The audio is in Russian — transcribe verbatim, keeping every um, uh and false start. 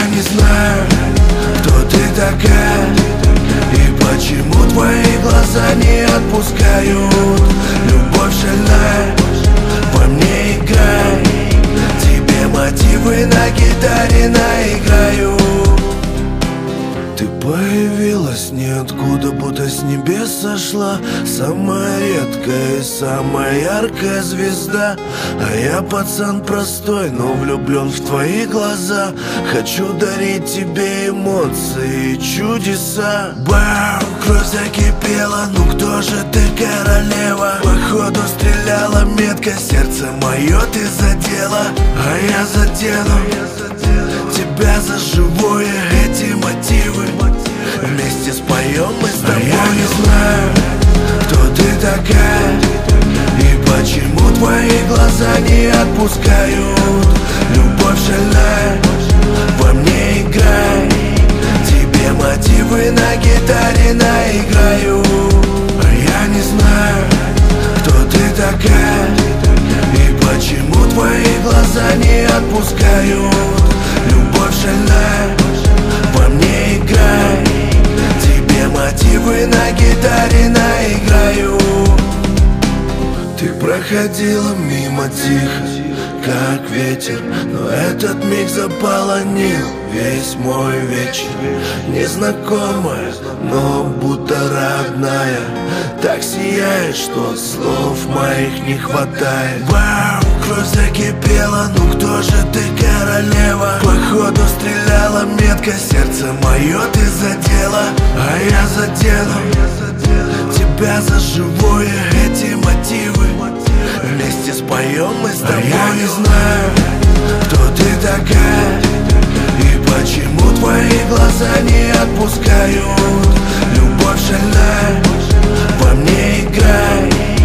я не знаю, кто ты такая и почему твои глаза не отпускают. Любовь шальная во мне играет, тебе мотивы на гитаре наиграю. Ты появилась ниоткуда, будто с небес сошла, самая редкая и самая яркая звезда. А я пацан простой, но влюблен в твои глаза. Хочу дарить тебе эмоции и чудеса. Бау, кровь закипела, ну кто же ты, королева? Походу стреляла метко, сердце мое ты задела. А я задену тебя за живое, эти мотивы вместе споем мы с тобой. А я не знаю, кто ты такая и почему твои глаза не отпускают. Любовь шальная во мне играет, тебе мотивы на гитаре наиграю. А я не знаю, кто ты такая и почему твои глаза не отпускают. Любовь шальная во мне играет, тебе мотивы на гитаре наиграю. Ты проходила мимо тихо, как ветер, но этот миг заполонил весь мой вечер. Незнакомая, но будто родная, так сияет, что слов моих не хватает. Вау, кровь закипела, ну кто же ты, королева? Походу стреляла метко, сердце мое ты задела. А я задену тебя за живое, эти мотивы вместе споем мы с тобой. А я не знаю, кто ты такая и почему твои глаза не отпускают. Любовь шальная во мне играет,